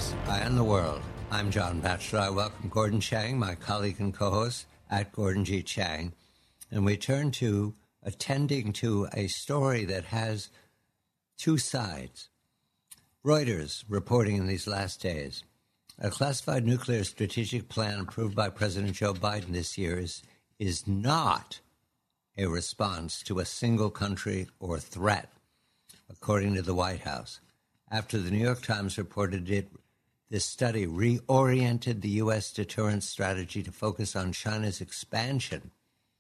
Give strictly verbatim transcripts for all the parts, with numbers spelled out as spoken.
S Eye on the World. I'm John Batchelor. I welcome Gordon Chang, my colleague and co-host at Gordon G. Chang. And we turn to attending to a story that has two sides. Reuters reporting in these last days, a classified nuclear strategic plan approved by President Joe Biden this year is, is not a response to a single country or threat, according to the White House. After the New York Times reported it, this study reoriented the U S deterrence strategy to focus on China's expansion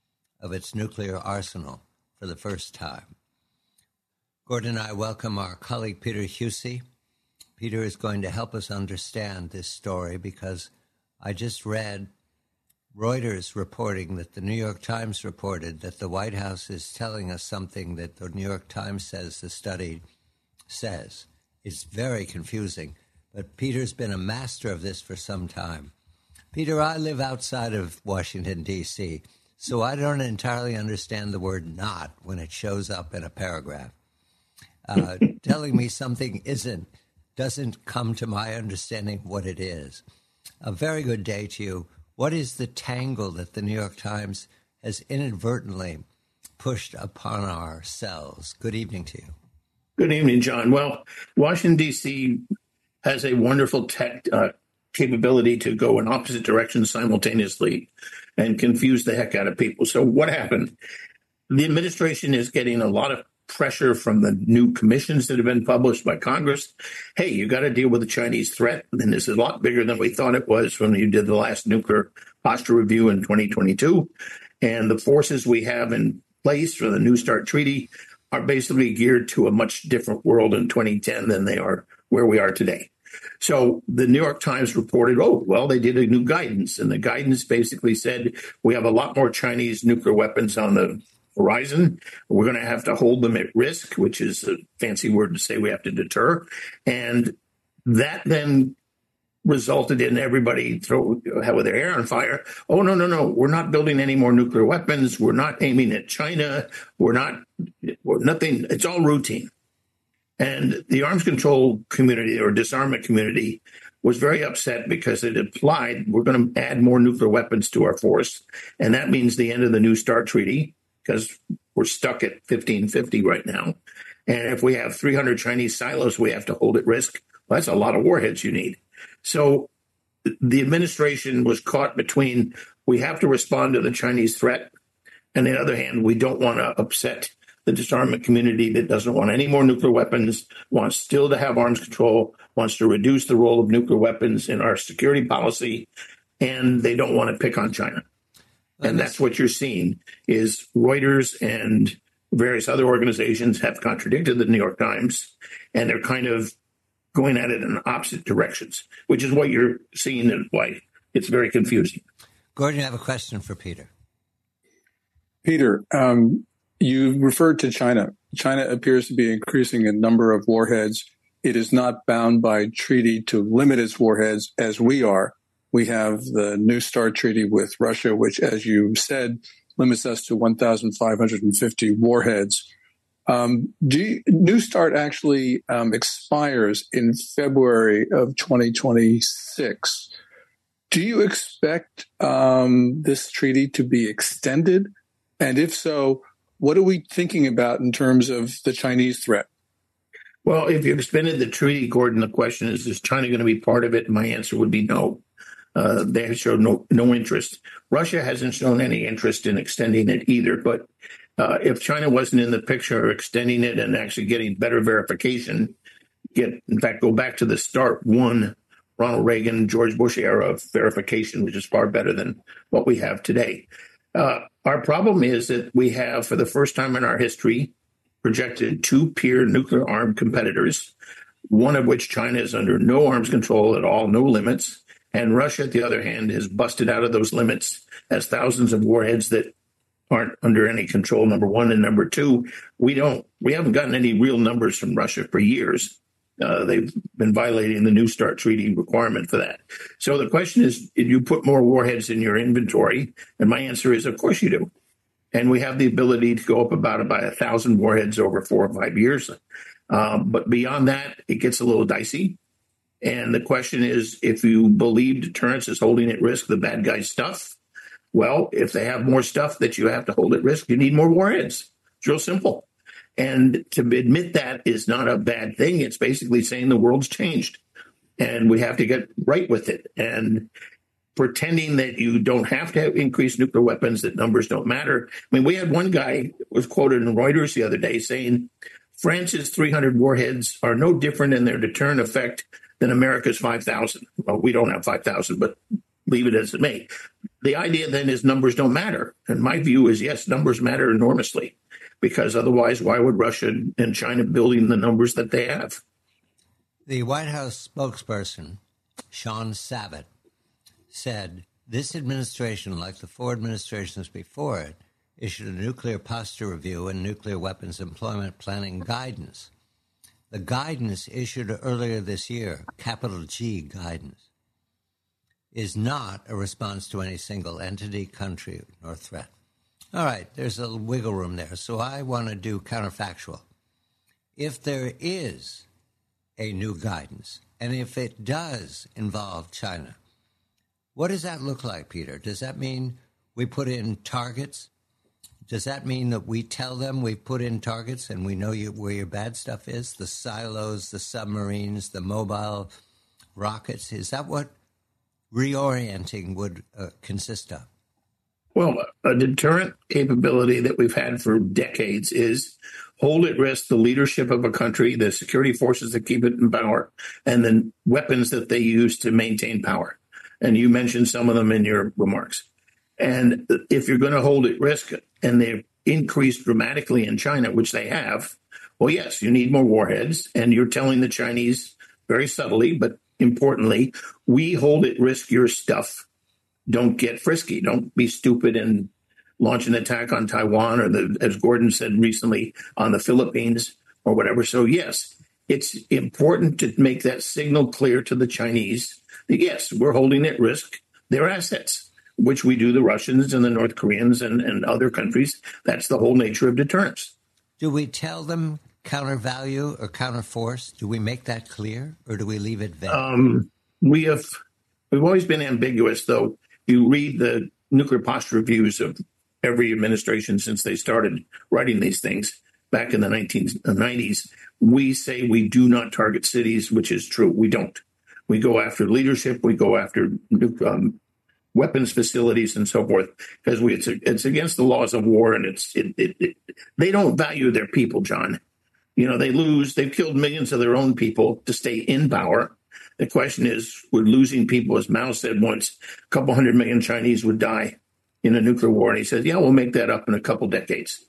of its nuclear arsenal for the first time. Gordon and I welcome our colleague Peter Husey. Peter is going to help us understand this story because I just read Reuters reporting that the New York Times reported that the White House is telling us something that the New York Times says the study says. It's very confusing, but Peter's been a master of this for some time. Peter, I live outside of Washington, D C, so I don't entirely understand the word not when it shows up in a paragraph. Uh, telling me something isn't, doesn't come to my understanding what it is. A very good day to you. What is the tangle that the New York Times has inadvertently pushed upon ourselves? Good evening to you. Good evening, John. Well, Washington, D C has a wonderful tech uh, capability to go in opposite directions simultaneously and confuse the heck out of people. So what happened? The administration is getting a lot of pressure from the new commissions that have been published by Congress. Hey, you got to deal with the Chinese threat. And this is a lot bigger than we thought it was when you did the last nuclear posture review in twenty twenty-two. And the forces we have in place for the New START treaty are basically geared to a much different world in twenty ten than they are where we are today. So the New York Times reported, oh, well, they did a new guidance. And the guidance basically said we have a lot more Chinese nuclear weapons on the horizon. We're going to have to hold them at risk, which is a fancy word to say we have to deter. And that then resulted in everybody throw with their hair on fire. Oh, no, no, no. We're not building any more nuclear weapons. We're not aiming at China. We're not, we're nothing. It's all routine. And the arms control community or disarmament community was very upset because it implied we're going to add more nuclear weapons to our force. And that means the end of the New START treaty because we're stuck at fifteen fifty right now. And if we have three hundred Chinese silos we have to hold at risk, well, that's a lot of warheads you need. So the administration was caught between we have to respond to the Chinese threat, and on the other hand, we don't want to upset the disarmament community that doesn't want any more nuclear weapons, wants still to have arms control, wants to reduce the role of nuclear weapons in our security policy, and they don't want to pick on China. And that's what you're seeing is Reuters and various other organizations have contradicted the New York Times, and they're kind of going at it in opposite directions, which is what you're seeing and why it's very confusing. Gordon, you have a question for Peter. Peter, um, you referred to China. China appears to be increasing a number of warheads. It is not bound by treaty to limit its warheads as we are. We have the New START treaty with Russia, which, as you said, limits us to one thousand five hundred fifty warheads. Um, do you, New START actually um, expires in February of twenty twenty-six. Do you expect um, this treaty to be extended? And if so, what are we thinking about in terms of the Chinese threat? Well, if you expanded the treaty, Gordon, the question is, is China going to be part of it? My answer would be no. Uh, they have shown no, no interest. Russia hasn't shown any interest in extending it either. But uh, if China wasn't in the picture, extending it and actually getting better verification, get in fact, go back to the START one, Ronald Reagan, George Bush era of verification, which is far better than what we have today. Uh, our problem is that we have, for the first time in our history, projected two peer nuclear armed competitors, one of which China is under no arms control at all, no limits. And Russia, at the other hand, has busted out of those limits as thousands of warheads that aren't under any control, number one. And number two, we don't, we haven't gotten any real numbers from Russia for years. Uh, they've been violating the New START treaty requirement for that. So the question is, did you put more warheads in your inventory? And my answer is, of course you do. And we have the ability to go up about, about a thousand warheads over four or five years. Um, but beyond that, it gets a little dicey. And the question is, if you believe deterrence is holding at risk the bad guy stuff, well, if they have more stuff that you have to hold at risk, you need more warheads. It's real simple. And to admit that is not a bad thing. It's basically saying the world's changed and we have to get right with it. And pretending that you don't have to increase nuclear weapons, that numbers don't matter. I mean, we had one guy was quoted in Reuters the other day saying France's three hundred warheads are no different in their deterrent effect than America's five thousand. Well, we don't have five thousand, but leave it as it may. The idea then is numbers don't matter. And my view is, yes, numbers matter enormously, because otherwise, why would Russia and China building the numbers that they have? The White House spokesperson, Sean Savit, said this administration, like the four administrations before it, issued a nuclear posture review and nuclear weapons employment planning guidance. The guidance issued earlier this year, capital G guidance, is not a response to any single entity, country, or threat. All right, there's a wiggle room there. So I want to do counterfactual. If there is a new guidance, and if it does involve China, what does that look like, Peter? Does that mean we put in targets? Does that mean that we tell them we've put in targets and we know you, where your bad stuff is? The silos, the submarines, the mobile rockets? Is that what reorienting would uh, consist of? Well, a deterrent capability that we've had for decades is hold at risk the leadership of a country, the security forces that keep it in power, and the weapons that they use to maintain power. And you mentioned some of them in your remarks. And if you're going to hold at risk, and they've increased dramatically in China, which they have, well, yes, you need more warheads. And you're telling the Chinese very subtly, but importantly, we hold at risk your stuff. Don't get frisky. Don't be stupid and launch an attack on Taiwan or, the, as Gordon said recently, on the Philippines or whatever. So, yes, it's important to make that signal clear to the Chinese that, yes, we're holding at risk their assets, which we do the Russians and the North Koreans and, and other countries. That's the whole nature of deterrence. Do we tell them counter-value or counter-force? Do we make that clear, or do we leave it vague? Um, we have, we've always been ambiguous, though. You read the nuclear posture reviews of every administration since they started writing these things back in the nineteen nineties. We say we do not target cities, which is true. We don't. We go after leadership. We go after um, weapons facilities and so forth, because we, it's, it's against the laws of war, and it's it, it, it, they don't value their people, John. You know, they lose. They've killed millions of their own people to stay in power. The question is, we're losing people, as Mao said once, a couple hundred million Chinese would die in a nuclear war. And he said, yeah, we'll make that up in a couple decades.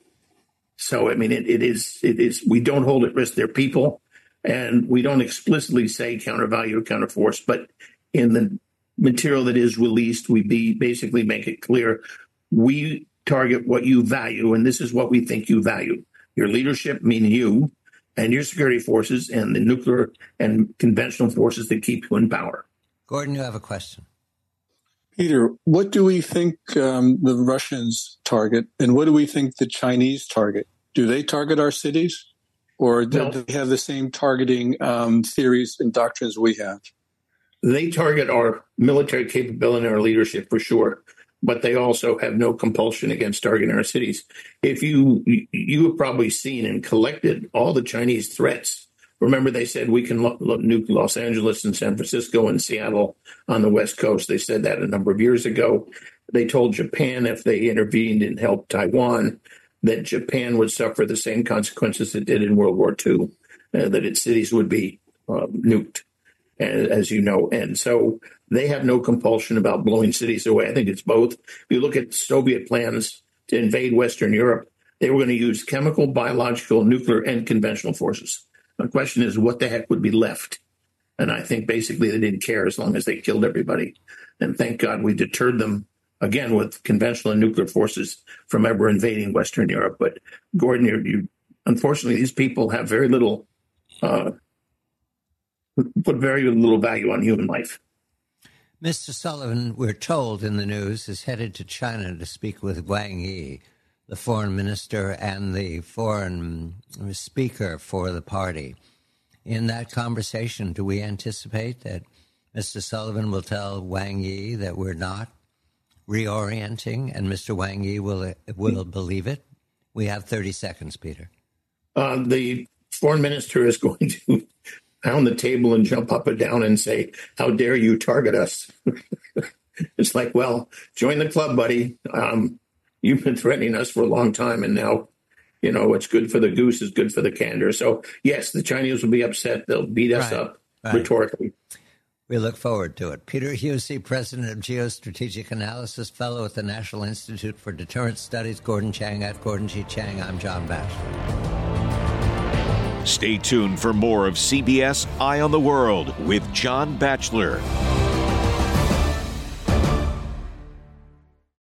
So, I mean, it, it is, it is, we don't hold at risk their people, and we don't explicitly say counter-value or counter-force, but in the material that is released, we be basically make it clear we target what you value, and this is what we think you value. Your leadership, meaning you, and your security forces, and the nuclear and conventional forces that keep you in power. Gordon, you have a question. Peter, what do we think um, the Russians target, and what do we think the Chinese target? Do they target our cities, or do well, they have the same targeting um, theories and doctrines we have? They target our military capability and our leadership for sure, but they also have no compulsion against targeting our cities. If you you have probably seen and collected all the Chinese threats. Remember, they said we can lo- lo- nuke Los Angeles and San Francisco and Seattle on the West Coast. They said that a number of years ago. They told Japan if they intervened and helped Taiwan, that Japan would suffer the same consequences it did in World War Two, uh, that its cities would be uh, nuked, as you know. And so they have no compulsion about blowing cities away. I think it's both. If you look at Soviet plans to invade Western Europe, they were going to use chemical, biological, nuclear, and conventional forces. The question is, what the heck would be left? And I think basically they didn't care as long as they killed everybody. And thank God we deterred them, again, with conventional and nuclear forces from ever invading Western Europe. But Gordon, you, you unfortunately, these people have very little, uh, put very little value on human life. Mister Sullivan, we're told in the news, is headed to China to speak with Wang Yi, the foreign minister and the foreign speaker for the party. in that conversation, do we anticipate that Mister Sullivan will tell Wang Yi that we're not reorienting, and Mister Wang Yi will will believe it? We have thirty seconds, Peter. Uh, the foreign minister is going to pound the table and jump up and down and say, "How dare you target us?" It's like, well, join the club, buddy. Um, you've been threatening us for a long time, and now, you know, what's good for the goose is good for the gander. So, yes, the Chinese will be upset. They'll beat us Right, up right. rhetorically. We look forward to it. Peter Husey, President of Geostrategic Analysis, Fellow at the National Institute for Deterrence Studies. Gordon Chang at Gordon G. Chang. I'm John Batchelor. Stay tuned for more of C B S Eye on the World with John Batchelor.